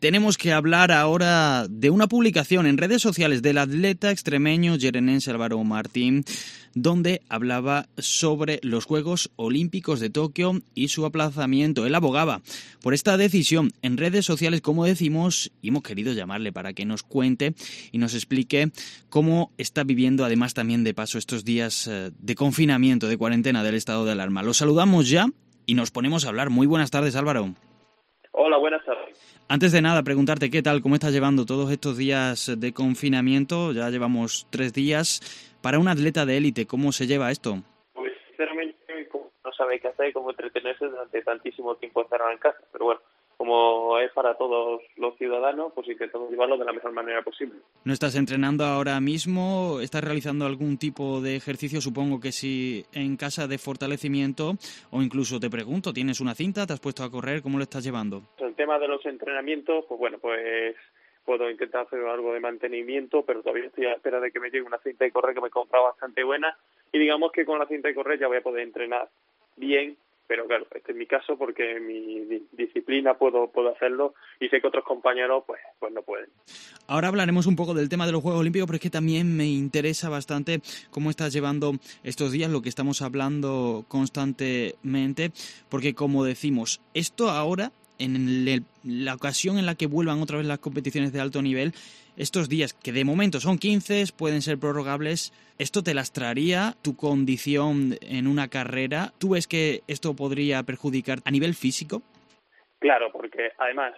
Tenemos que hablar ahora de una publicación en redes sociales del atleta extremeño yerenense Álvaro Martín, donde hablaba sobre los Juegos Olímpicos de Tokio y su aplazamiento. Él abogaba por esta decisión en redes sociales, como decimos, y hemos querido llamarle para que nos cuente y nos explique cómo está viviendo, además también de paso, estos días de confinamiento, de cuarentena del estado de alarma. Lo saludamos ya y nos ponemos a hablar. Muy buenas tardes, Álvaro. Hola, buenas tardes. Antes de nada, preguntarte qué tal, cómo estás llevando todos estos días de confinamiento. Ya llevamos 3 días. Para un atleta de élite, ¿cómo se lleva esto? Pues sinceramente no sabe qué hacer, cómo entretenerse durante tantísimo tiempo encerrado en casa. Pero bueno, como es para todos los ciudadanos, pues intentamos llevarlo de la mejor manera posible. ¿No estás entrenando ahora mismo? ¿Estás realizando algún tipo de ejercicio? Supongo que sí, en casa, de fortalecimiento. O incluso te pregunto, ¿tienes una cinta? ¿Te has puesto a correr? ¿Cómo lo estás llevando? El tema de los entrenamientos, pues bueno, pues puedo intentar hacer algo de mantenimiento, pero todavía estoy a la espera de que me llegue una cinta de correr que me he comprado bastante buena. Y digamos que con la cinta de correr ya voy a poder entrenar bien. Pero claro, este es mi caso porque en mi disciplina puedo hacerlo y sé que otros compañeros pues no pueden. Ahora hablaremos un poco del tema de los Juegos Olímpicos, pero es que también me interesa bastante cómo estás llevando estos días, lo que estamos hablando constantemente, porque como decimos, esto ahora, en la ocasión en la que vuelvan otra vez las competiciones de alto nivel, estos días, que de momento son 15, pueden ser prorrogables, ¿esto te lastraría tu condición en una carrera? ¿Tú ves que esto podría perjudicar a nivel físico? Claro, porque además,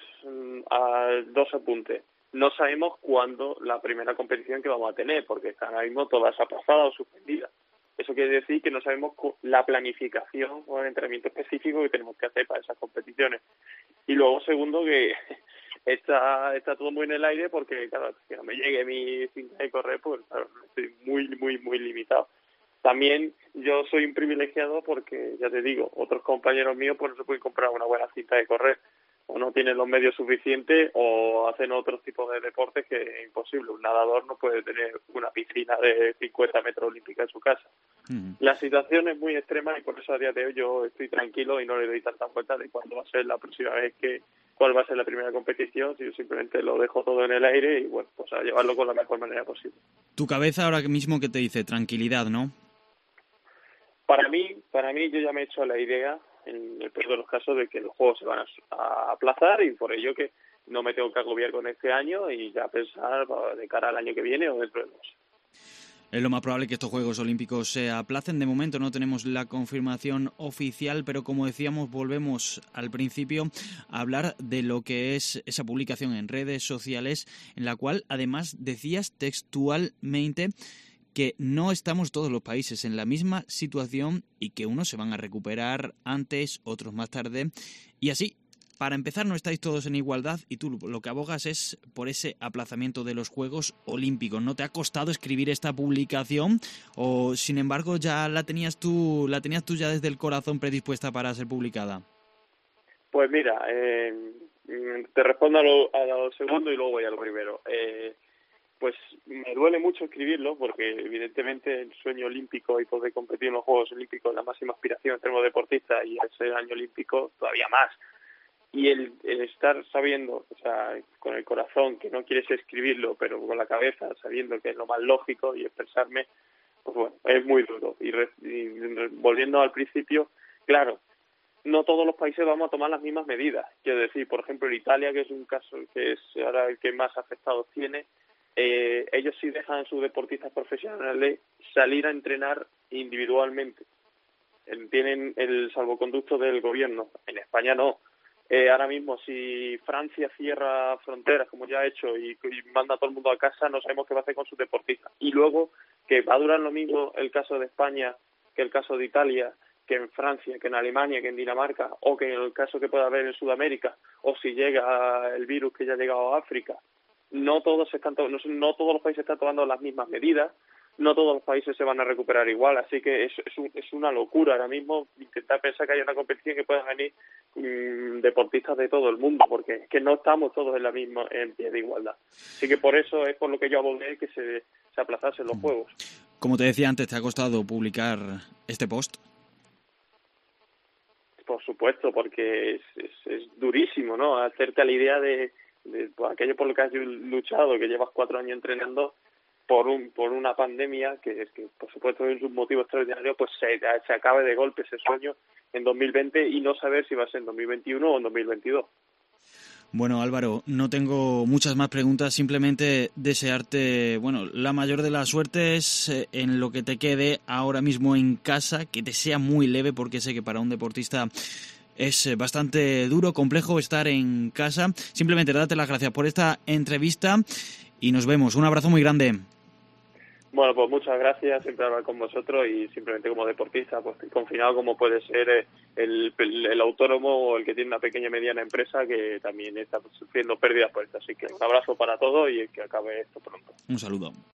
2 apuntes. No sabemos cuándo la primera competición que vamos a tener, porque están ahora mismo todas aplazadas o suspendidas. Eso quiere decir que no sabemos la planificación o el entrenamiento específico que tenemos que hacer para esas competiciones. Y luego, segundo, que está todo muy en el aire porque, claro, que no me llegue mi cinta de correr, pues claro, estoy muy limitado. También yo soy un privilegiado porque, ya te digo, otros compañeros míos pues no se pueden comprar una buena cinta de correr, o no tienen los medios suficientes o hacen otros tipos de deportes que es imposible. Un nadador no puede tener una piscina de 50 metros olímpica en su casa. La situación es muy extrema y por eso a día de hoy yo estoy tranquilo y no le doy tanta vuelta de cuándo va a ser la próxima vez cuál va a ser la primera competición. Yo simplemente lo dejo todo en el aire y bueno, pues a llevarlo con la mejor manera posible. Tu cabeza ahora mismo que te dice tranquilidad, ¿no? Para mí yo ya me he hecho la idea, en el peor de los casos, de que los juegos se van a aplazar y por ello que no me tengo que agobiar con este año y ya pensar de cara al año que viene o dentro de 2. Es lo más probable que estos Juegos Olímpicos se aplacen. De momento no tenemos la confirmación oficial, pero como decíamos, volvemos al principio a hablar de lo que es esa publicación en redes sociales, en la cual además decías textualmente que no estamos todos los países en la misma situación y que unos se van a recuperar antes, otros más tarde, y así. Para empezar, no estáis todos en igualdad y tú lo que abogas es por ese aplazamiento de los Juegos Olímpicos. ¿No te ha costado escribir esta publicación o, sin embargo, ya la tenías tú ya desde el corazón predispuesta para ser publicada? Pues mira, te respondo a lo segundo y luego voy a lo primero. Pues me duele mucho escribirlo porque evidentemente el sueño olímpico y poder competir en los Juegos Olímpicos es la máxima aspiración en términos deportistas y al ser año olímpico todavía más. Y el estar sabiendo, o sea, con el corazón, que no quieres escribirlo, pero con la cabeza, sabiendo que es lo más lógico y expresarme, pues bueno, es muy duro. Y volviendo al principio, claro, no todos los países vamos a tomar las mismas medidas. Quiero decir, por ejemplo, en Italia, que es un caso que es ahora el que más afectados tiene, ellos sí dejan a sus deportistas profesionales salir a entrenar individualmente. Tienen el salvoconducto del gobierno. En España no. Ahora mismo, si Francia cierra fronteras, como ya ha hecho, y manda a todo el mundo a casa, no sabemos qué va a hacer con sus deportistas. Y luego, que va a durar lo mismo el caso de España que el caso de Italia, que en Francia, que en Alemania, que en Dinamarca, o que en el caso que pueda haber en Sudamérica, o si llega el virus que ya ha llegado a África. No todos los países están tomando las mismas medidas, no todos los países se van a recuperar igual, así que es una locura ahora mismo intentar pensar que haya una competición que puedan venir deportistas de todo el mundo, porque es que no estamos todos en pie de igualdad. Así que por eso es por lo que yo abogué que se aplazasen los Juegos. Como te decía antes, ¿te ha costado publicar este post? Por supuesto, porque es durísimo, ¿no? Hacerte a la idea de aquello por lo que has luchado, que llevas 4 años entrenando, por una pandemia, que por supuesto es un motivo extraordinario, pues se acabe de golpe ese sueño en 2020 y no saber si va a ser en 2021 o en 2022. Bueno, Álvaro, no tengo muchas más preguntas, simplemente desearte, la mayor de las suertes en lo que te quede ahora mismo en casa, que te sea muy leve, porque sé que para un deportista es bastante duro, complejo estar en casa. Simplemente darte las gracias por esta entrevista y nos vemos. Un abrazo muy grande. Bueno, pues muchas gracias, siempre hablar con vosotros y simplemente como deportista, pues confinado como puede ser el autónomo o el que tiene una pequeña y mediana empresa que también está sufriendo pérdidas por esto. Así que un abrazo para todos y que acabe esto pronto. Un saludo.